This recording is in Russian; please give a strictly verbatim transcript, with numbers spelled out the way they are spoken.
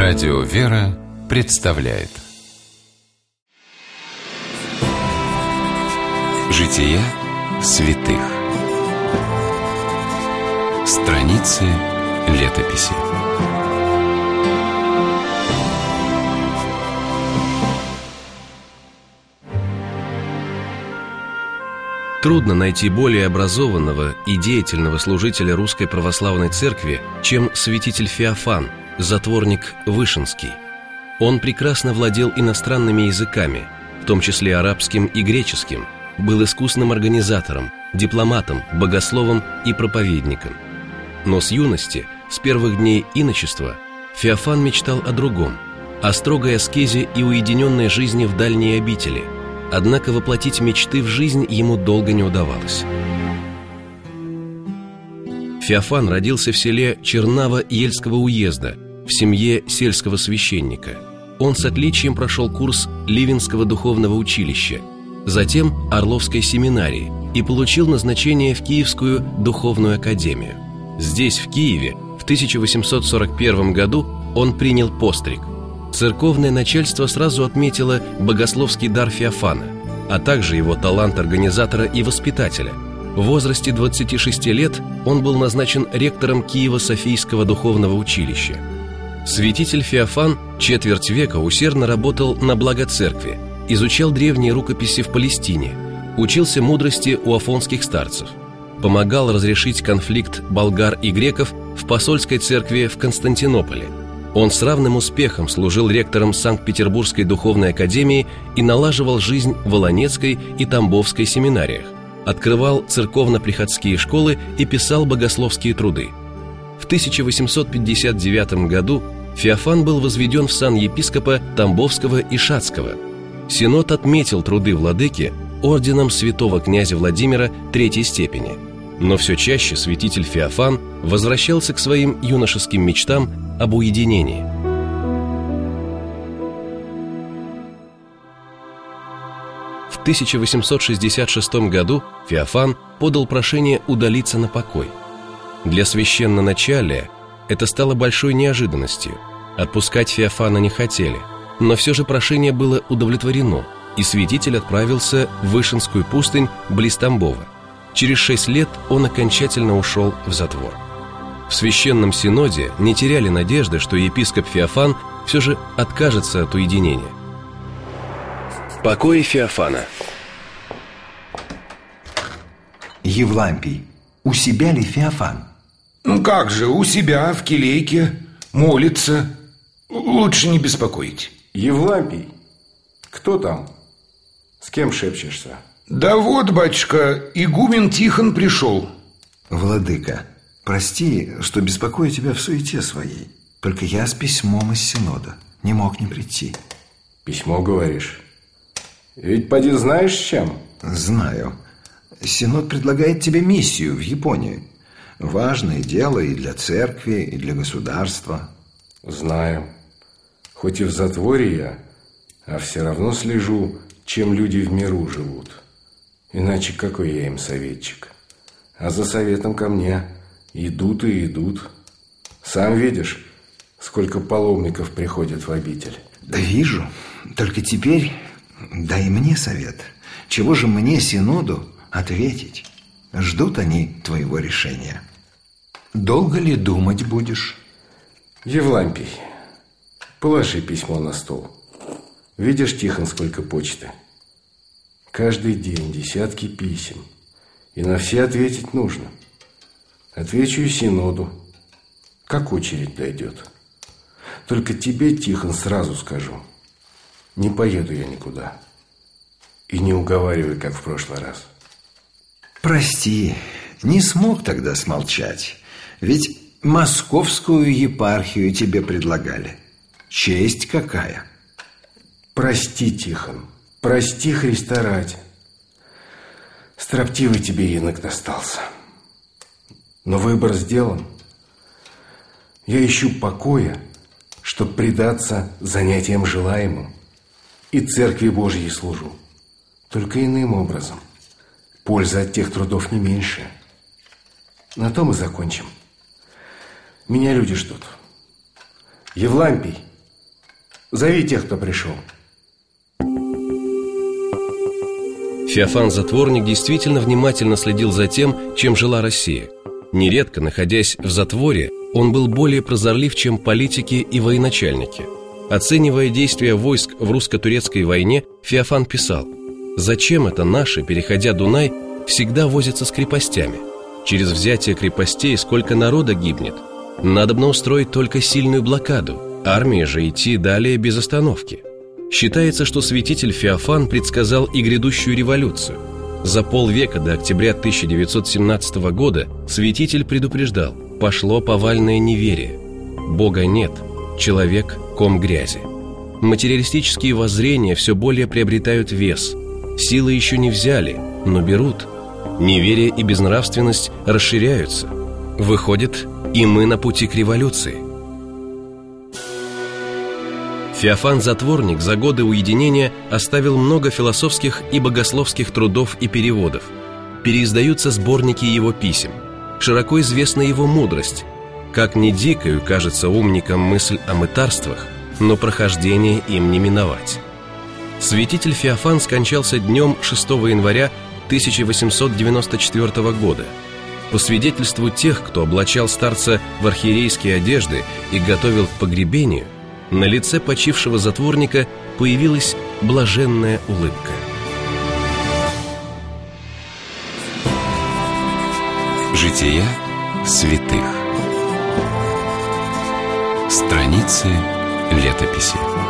Радио «Вера» представляет Жития святых. Страницы летописи. Трудно найти более образованного и деятельного служителя Русской Православной Церкви, чем святитель Феофан, затворник Вышинский. Он прекрасно владел иностранными языками, в том числе арабским и греческим, был искусным организатором, дипломатом, богословом и проповедником. Но с юности, с первых дней иночества, Феофан мечтал о другом, о строгой аскезе и уединенной жизни в дальней обители. Однако воплотить мечты в жизнь ему долго не удавалось. Феофан родился в селе Чернава Ельского уезда, в семье сельского священника. Он с отличием прошел курс Ливенского духовного училища, затем Орловской семинарии и получил назначение в Киевскую духовную академию. Здесь, в Киеве, в тысяча восемьсот сорок первом году он принял постриг. Церковное начальство сразу отметило богословский дар Феофана, а также его талант организатора и воспитателя. В возрасте двадцати шести лет он был назначен ректором Киево-Софийского духовного училища. Святитель Феофан четверть века усердно работал на благо церкви, изучал древние рукописи в Палестине, учился мудрости у афонских старцев, помогал разрешить конфликт болгар и греков в посольской церкви в Константинополе. Он с равным успехом служил ректором Санкт-Петербургской духовной академии и налаживал жизнь в Волонецкой и Тамбовской семинариях, открывал церковно-приходские школы и писал богословские труды. В тысяча восемьсот пятьдесят девятом году Феофан был возведен в сан епископа Тамбовского и Шацкого. Синод отметил труды владыки орденом святого князя Владимира третьей степени. Но все чаще святитель Феофан возвращался к своим юношеским мечтам об уединении. В тысяча восемьсот шестьдесят шестом году Феофан подал прошение удалиться на покой. Для священноначалия это стало большой неожиданностью. Отпускать Феофана не хотели, но все же прошение было удовлетворено, и святитель отправился в Вышинскую пустынь близ Тамбова. Через шесть лет он окончательно ушел в затвор. В Священном Синоде не теряли надежды, что епископ Феофан все же откажется от уединения. Покои Феофана. Евлампий, у себя ли Феофан? Ну как же, у себя, в келейке, молится. Лучше не беспокоить. Евлампий, кто там? С кем шепчешься? Да вот, батюшка, игумен Тихон пришел. Владыка, прости, что беспокою тебя в суете своей. Только я с письмом из Синода не мог не прийти. Письмо, говоришь? Ведь поди знаешь с чем? Знаю. Синод предлагает тебе миссию в Японию. Важное дело и для церкви, и для государства. Знаю. Хоть и в затворе я, а все равно слежу, чем люди в миру живут. Иначе какой я им советчик? А за советом ко мне идут и идут. Сам видишь, сколько паломников приходит в обитель. Да вижу. Только теперь дай мне совет. Чего же мне, Синоду, ответить? Ждут они твоего решения. Долго ли думать будешь? Евлампий, положи письмо на стол. Видишь, Тихон, сколько почты? Каждый день десятки писем. И на все ответить нужно. Отвечу и Синоду, как очередь дойдет. Только тебе, Тихон, сразу скажу. Не поеду я никуда. И не уговаривай, как в прошлый раз. Прости, не смог тогда смолчать. Ведь московскую епархию тебе предлагали. Честь какая! Прости, Тихон, прости Христа ради. Строптивый тебе инок достался. Но выбор сделан. Я ищу покоя, чтоб предаться занятиям желаемым. И Церкви Божьей служу. Только иным образом. Польза от тех трудов не меньше. На том и закончим. Меня люди ждут. Евлампий, Зови тех, кто пришел. Феофан Затворник действительно внимательно следил за тем, чем жила Россия. Нередко, находясь в затворе, он был более прозорлив, чем политики и военачальники. Оценивая действия войск в русско-турецкой войне, Феофан писал: «Зачем это наши, переходя Дунай, всегда возятся с крепостями? Через взятие крепостей сколько народа гибнет? Надобно устроить только сильную блокаду, армии же идти далее без остановки». Считается, что святитель Феофан предсказал и грядущую революцию. За полвека до октября тысяча девятьсот семнадцатого года святитель предупреждал: пошло повальное неверие. Бога нет, человек – ком грязи. Материалистические воззрения все более приобретают вес. Силы еще не взяли, но берут. Неверие и безнравственность расширяются. Выходит, и мы на пути к революции. Феофан Затворник за годы уединения оставил много философских и богословских трудов и переводов. Переиздаются сборники его писем. Широко известна его мудрость. Как ни дикою кажется умникам мысль о мытарствах, но прохождение им не миновать. Святитель Феофан скончался днем шестого января тысяча восемьсот девяносто четвёртого года. По свидетельству тех, кто облачал старца в архиерейские одежды и готовил к погребению, на лице почившего затворника появилась блаженная улыбка. Жития святых. Страницы летописи.